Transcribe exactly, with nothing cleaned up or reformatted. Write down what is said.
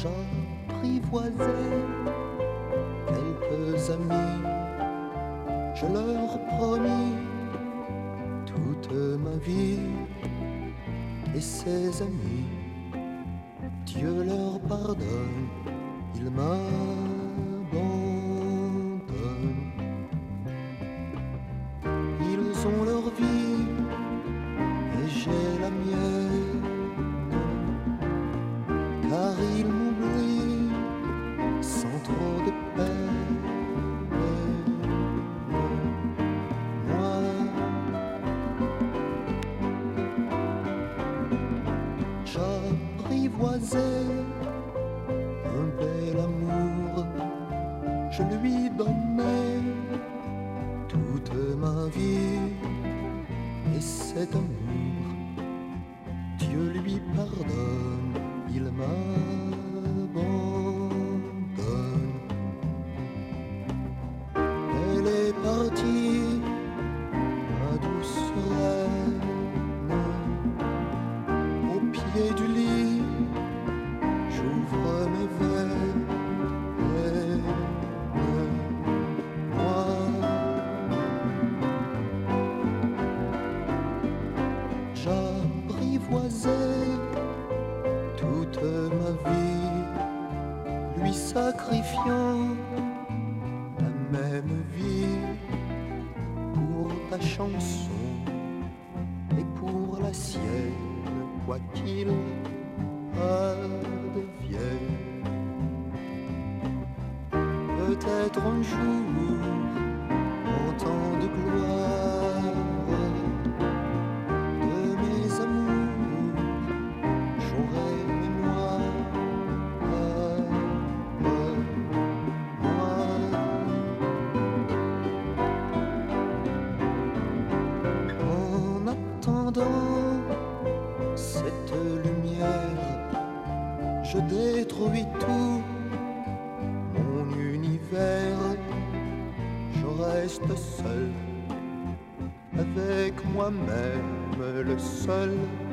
J'apprivoisais quelques amis, je leur promis toute ma vie. Et ces amis, Dieu leur pardonne, ils m'abandonnent. Ils ont leur vie et j'ai la mienne, car ils m'oublient sans trop de peine. Moi, j'apprivoisais un bel amour, je lui donnais toute ma vie. Et cet amour, Dieu lui pardonne, il m'abandonne. Elle est partie, ma douce reine, au pied du lit, j'ouvre mes veines. Moi, j'apprivoisais toute ma vie, lui sacrifiant la même vie pour ta chanson et pour la sienne, quoi qu'il advienne. Peut-être un jour, en temps de gloire, de mes amours, j'aurai mémoire. Moi, en attendant cette lumière, je détruis tout mon univers. Je reste seul avec moi-même, le seul